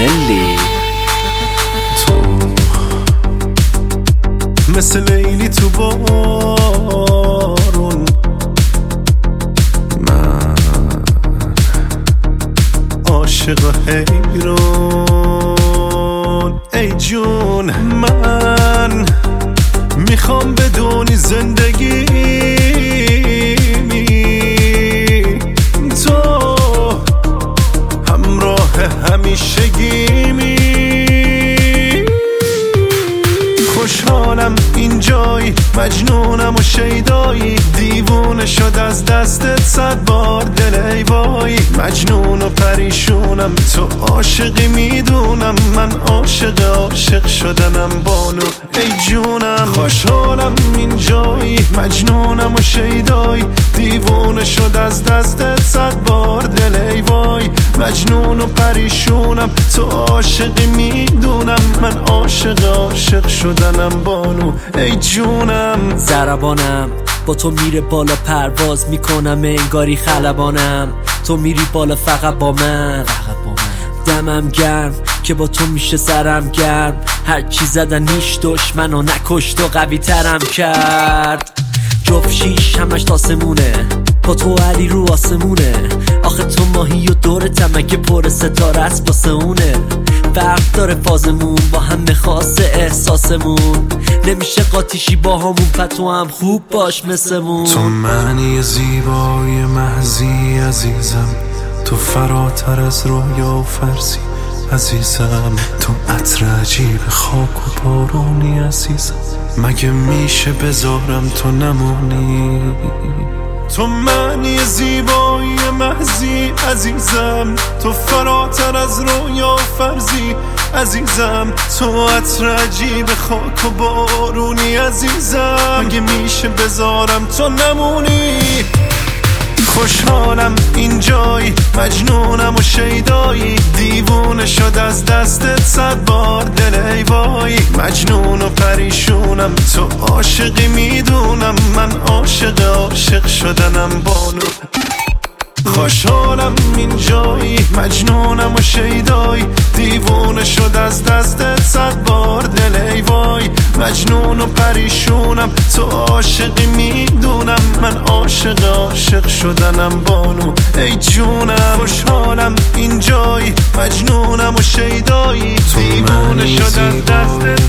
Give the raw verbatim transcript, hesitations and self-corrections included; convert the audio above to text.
نلی. تو مثل لیلی تو بارون، من عاشق حیران. ای جون من میخوام بدونی زندگی تو همراه همیشگیمی. خوشحالم اینجایی، مجنونم و شیدایی، دیوونه شد از دستت صد بار دل ای وای. مجنون و پریشونم، تو عاشقی میدونم، من عاشق عاشق شدنم بانو ای جونم. خوشحالم اینجایی، مجنونم و شیدایی، دیوونه شد از دستت صد بار دل ای وای. مجنون و پریشونم، تو عاشقی میدونم، من عاشق عاشق شدنم بانو ای جونم. ضربانم با تو میره بالا، پرواز میکنم انگاری خلبانم. تو میری بالا فقط با من، دمم گرم که با تو میشه سرم گرم. هر چی زدن هیچ دشمنو نکشت و قوی ترم کرد. جفت شیش همش تاسمونه، با تو علی رو آسمونه. آخه تو ماهی و دور تمکه پر ستاره است واسه اونه. فرق داره فازمون با هم خاص احساسمون، نمیشه قاطیشی با همون پتو هم خوب باش مثلمون. تو معنی زیبای محضی عزیزم، تو فراتر از رویا و فرضی عزیزم. تو عطر عجیب خاک و بارونی عزیزم، مگه میشه بذارم تو نمونی؟ تو معنی زیبایی محضی عزیزم، تو فراتر از رویا و فرضی عزیزم. تو عطر عجیب خاک و بارونی عزیزم، مگه میشه بذارم تو نمونی؟ خوشحالم اینجایی، مجنونم و شیدایی، دیوونه شد از دستت صد بار دل ای وای. مجنون و پریشونم، تو عاشقی میدونم، من عاشق عاشق شدنم بانو. خوشحالم اینجایی، مجنونم و شیدایی، دیوونه شد از دستت صد بار دل ای وای. مجنون و پریشونم، تو عاشقی میدونم، من عاشق عاشق شدنم بانو ای جونم. خوشحالم اینجایی، مجنونم و شیدایی، دیوونه شد از دستت